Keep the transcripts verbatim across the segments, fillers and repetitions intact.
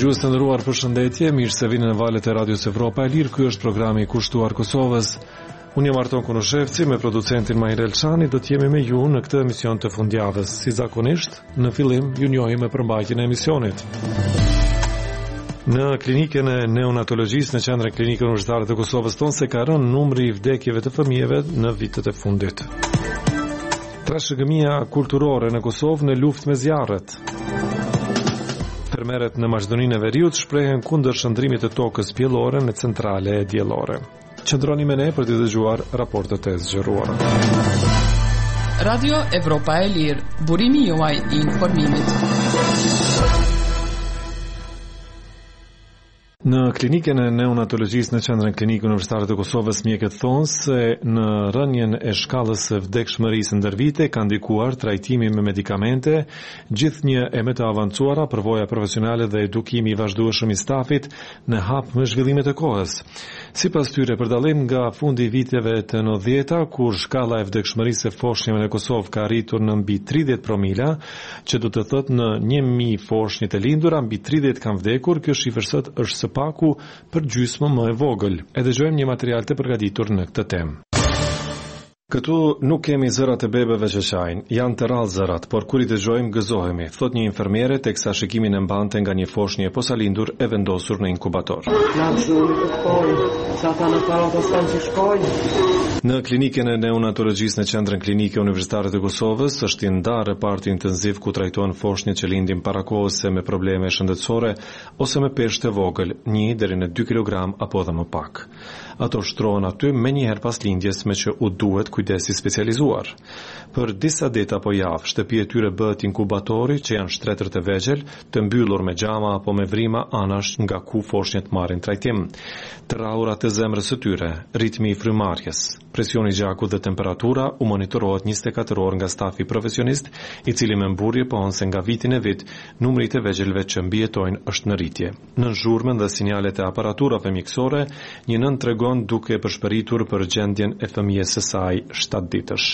Dëgjues të nderuar, përshëndetje, mirë se vini në valët e Radios Evropa e Lirë. Ky është programi i kushtuar Kosovës. Unë jam Arton Kunushevci, me producentin Mahir Elçani, do të jemi me ju në këtë emision të fundjavës. Si zakonisht, në fillim ju njohim me përmbajtjen e emisionit. Në klinikën e neonatologjisë në qendrën klinike universitare të Kosovës tonë se ka rënë numri i vdekjeve të fëmijëve në vitet e fundit. Trashëgimia kulturore në Kosovë në luftë me zjarret. Fermerët në Maqedoninë e Veriut shprehen kundër shndrimit të tokës pjellore në centrale e diellore. Qëndroni me ne për të dëgjuar raportet e zgjeruara. Radio Evropa e Lirë, burimi juaj i informimit. Në klinikën e neonatologjisë në qendrën klinike universitare të Kosovës, mjekët thonë se në rënien e shkallës së vdekshmërisë ndër vite ka ndikuar trajtimi me medikamente, gjithnjë e më të avancuara, përvoja profesionale dhe edukimi i vazhdueshëm i stafit në hap me zhvillimet e kohës. Sipas tyre, për dallim nga fundi i viteve të nëntëdhjetë, kur shkalla e vdekshmërisë së foshnjave në Kosovë ka arritur në mbi tridhjetë promila, që do të thotë në një mijë foshnjë të lindura, mbi tridhjetë kanë vdekur, kjo shifër sot është së paku për gjysmë më e vogël. E dëgjojmë një material të përgatitur në këtë temë. Këtu nuk kemi zërat e bebeve që qajnë, janë të rrallë zërat, por kur i dëgjojmë gëzohemi, thot një infermiere teksa shikimin e mbante nga një foshnjë e posalindur e vendosur në inkubator. Në klinikën e neonatologjisë në qendrën klinike universitare të Kosovës është i ndarë reparti intenziv ku trajtohen foshnjët që lindin para kohës me probleme shëndetësore ose me peshë të vogël, një deri në dy kilogram apo edhe më pak. Ato shtrohen aty me njëherë pas lindjes, me që u duhet kujdesi specializuar. Për disa ditë apo javë, shtëpia e tyre bëhet inkubatori që janë shtretër të vegjël, të mbyllur me xhama apo me vrima anash nga ku foshnjët marrin trajtim. Traurat e zemrës së tyre, ritmi i frymarrjes, presioni i gjakut dhe temperatura u monitorohet njëzet e katër orë nga stafi profesionist, i cili me mburje pohon se nga vitin e vit numri i të vegjëlve që mbijetojnë është në rritje. Në zhurmën dhe sinjalet e aparaturave mjekësore, një nën tregon duke përshpëritur për gjendjen e fëmijës së saj shtatë ditësh.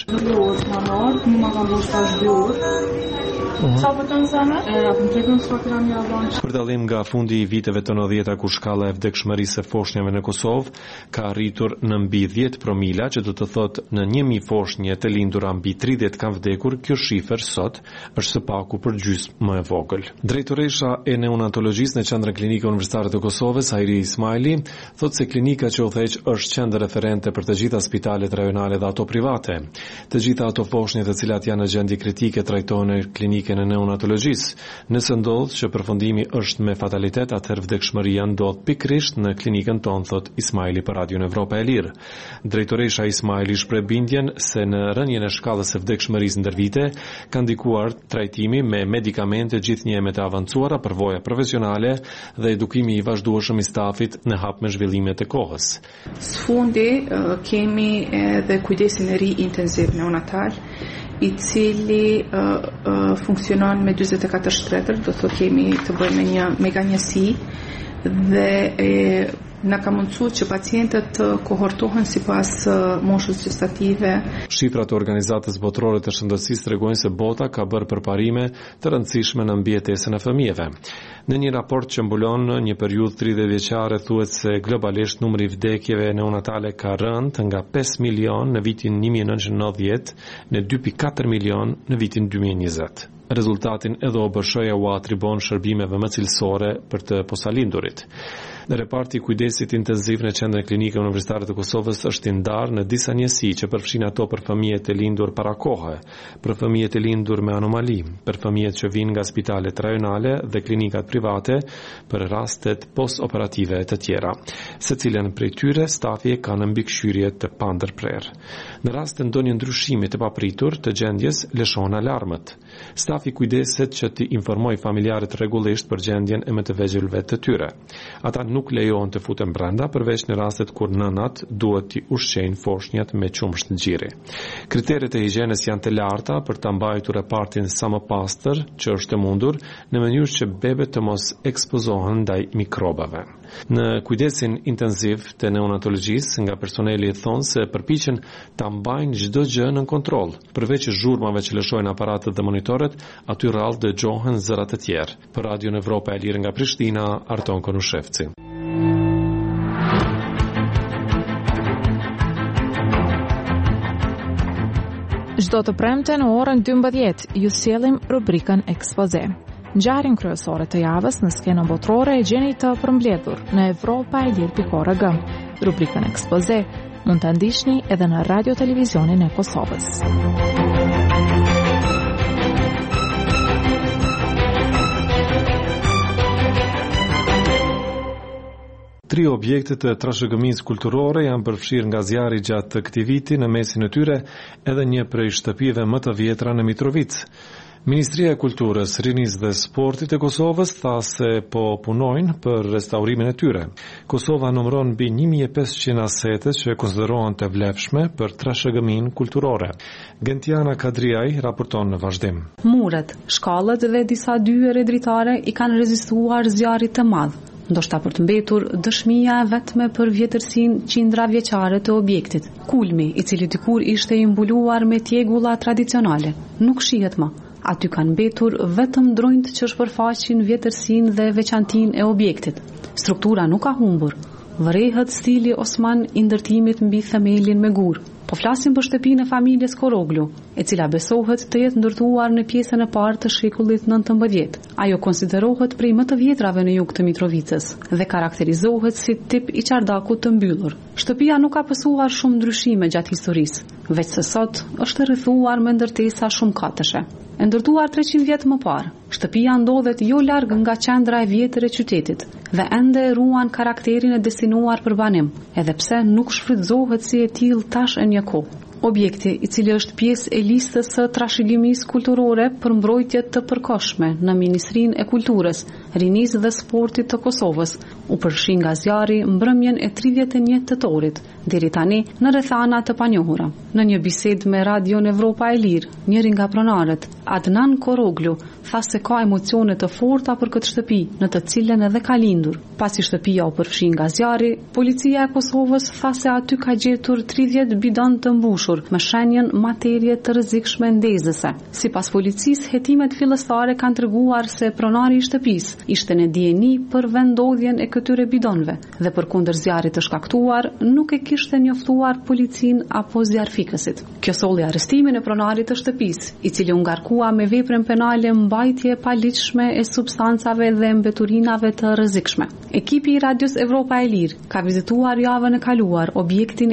Për dallim nga fundi i viteve të nëntëdhjetë ku shkalla e vdekshmërisë së foshnjave në Kosovë ka arritur në mbi dhjetë promila, që do të thotë në një mijë foshnje të lindura mbi tridhjetë kanë vdekur, kjo shifër sot është së paku për gjysmë më e vogël. Drejtoresha e neonatologjisë në qendrën klinike universitare të Kosovës, Hajri Ismaili, thotë se klinika që udhëheq është qendër referente për të gjitha spitalet rajonale dhe ato private. Të gjitha ato foshnje të cilat janë në gjendje kritike trajtohen në klinikën e neonatologjisë. Nëse ndodh që përfundimi është me fatalitet, atëherë vdekshmëria ndodh pikërisht në klinikën tonë, thot Ismaili për Radion Evropa e Lirë. Drejtoresha Ismaili shpreh bindjen se në rënien e shkallës së vdekshmërisë ndër vite ka ndikuar trajtimi me medikamente, gjithnjë me të avancuara, përvoja profesionale dhe edukimi i vazhdueshëm i stafit në hap me zhvillimet e kohës. Sfundi kemi edhe kujdesin e ri intensiv neonatal, i cili uh, uh, funksionon me dyzet e katër shtretër, do të kemi të bëjmë me një meganjësi dhe e, na ka mundësuar që pacientët të kohortohen sipas uh, moshës gestative. Shifrat e Organizatës Botërore të Shëndetësisë tregojnë se bota ka bërë përparime të rëndësishme në mbijetesën e fëmijëve. Në një raport që mbulon një periudhë tridhjetë vjeçare, thuhet se globalisht numri i vdekjeve neonatale ka rënë nga pesë milion në vitin një mijë e nëntëqind e nëntëdhjetë në dy pikë katër milion në vitin dy mijë e njëzet. Rezultatin edhe O B S H-ja u atribon shërbimeve më cilësore për të posalindurit. Në reparti kujdesit intenziv në qendrën klinike universitare të Kosovës është i ndarë në disa njësi që përfshin ato për fëmijët e lindur para kohe, për fëmijët e lindur me anomali, për fëmijët që vinë nga spitalet rajonale dhe klinikat private, për rastet post-operative të tjera. Secilën prej tyre stafi ka në mbikëqyrje të pandërprer. Në rast të ndonjë ndryshimi të papritur të gjendjes, lëshon alarmët. Stafi kujdeset që t'i informoj familjarët rregullisht për gjendjen e më të vegjëlve të tyre. Ata nuk lejohen të futen brenda, përveç në rastet kur nënat duhet t'i ushqejnë foshnjat me qumësht ngjiri. Kriteret e higjienës janë të larta për ta mbajtur repartin sa më pastër që është e mundur, në mënyrë që bebet të mos ekspozohen ndaj mikrobave. Në kujdesin intensiv të neonatologjisë, nga personeli thonë se përpiqen ta mbajnë çdo gjë në kontroll. Përveç zhurmave që lëshojnë aparatet dhe monitoret, aty rrallë dëgjohen zëra të tjerë. Për Radion Evropa e Lirë nga Prishtina, Arton Konushevci. Çdo të premte në orën dymbëdhjetë ju sjellim rubrikën Ekspoze. Ngjarjen kryesore të javës në skenën botërore e gjeni të përmbledhur në Evropa e Lirë pikë org. Rubrikën Ekspoze mund ta ndiqni edhe në Radio Televizionin e Kosovës. Tri objekte të trashëgimisë kulturore janë përfshirë nga zjarri gjatë këtij viti në mesin e tyre, edhe një prej shtëpive më të vjetra në Mitrovic. Ministria e Kulturës, Rinisë dhe Sportit e Kosovës tha se po punojnë për restaurimin e tyre. Kosova numëron mbi një mijë e pesëqind asete që konsiderohen të vlefshme për trashëgiminë kulturore. Gentiana Kadriaj raporton në vazhdim. Muret, shkallët dhe disa dyere dritare i kanë rezistuar zjarrit të madh. Ndoshta për të mbetur dëshmia e vetme për vjetërsinë qindra vjeçare të objektit. Kulmi, i cili dikur ishte i mbuluar me tjegulla tradicionale, nuk shihet më. Aty kanë mbetur vetëm dronjt që shpërfaqin vjetërsinë dhe veçantinë e objektit. Struktura nuk ka humbur. Vërehet stili Osman i ndërtimit mbi themelin me gur. Po flasim për shtëpinë e familjes Koroglu, e cila besohet të jetë ndërtuar në pjesën e parë të shekullit nëntëmbëdhjetë. Ajo konsiderohet prej më të vjetrave në jug të Mitrovicës dhe karakterizohet si tip i çardakut të mbyllur. Shtëpia nuk ka pësuar shumë ndryshime gjatë historisë, veç se sot është rrethuar me ndërtesa shumë katëshe. E ndërtuar treqind vjet më parë, shtëpia ndodhet jo larg nga qendra e vjetër e qytetit dhe ende ruan karakterin e destinuar për banim, edhe pse nuk shfrytëzohet si e tillë tash e një kohë. Objekti, i cili është pjesë e listës së trashëgimisë kulturore për mbrojtje të përkohshme në Ministrinë e Kulturës, Rinisë dhe Sportit të Kosovës, u përfshi nga zjarri mbrëmjen e tridhjetë e një tetorit, deri tani në rrethana të panjohura. Në një bisedë me Radion Evropa e Lirë, njëri nga pronarët, Adnan Koroglu, tha se ka emocione të forta për këtë shtëpi, në të cilën edhe ka lindur. Pasi shtëpia u përfshi nga zjarri, policia e Kosovës tha se aty ka gjetur tridhjetë bidon të mbushur me shenjën materie të rrezikshme ndezëse. Sipas policisë, hetimet fillestare kanë treguar se pronari i shtëpisë ishte në dijeni për vendodhjen e këtyre bidonëve dhe përkundër zjarrit të shkaktuar nuk e kishte njoftuar policinë apo zjarfikësit. Kjo solli arrestimin e pronarit të shtëpisë, i cili u ngarkua me veprën penale mbajtje pa ligjshme e substancave dhe mbeturinave të rrezikshme. Ekipi i Radios Evropa e Lirë ka vizituar javën e kaluar objektin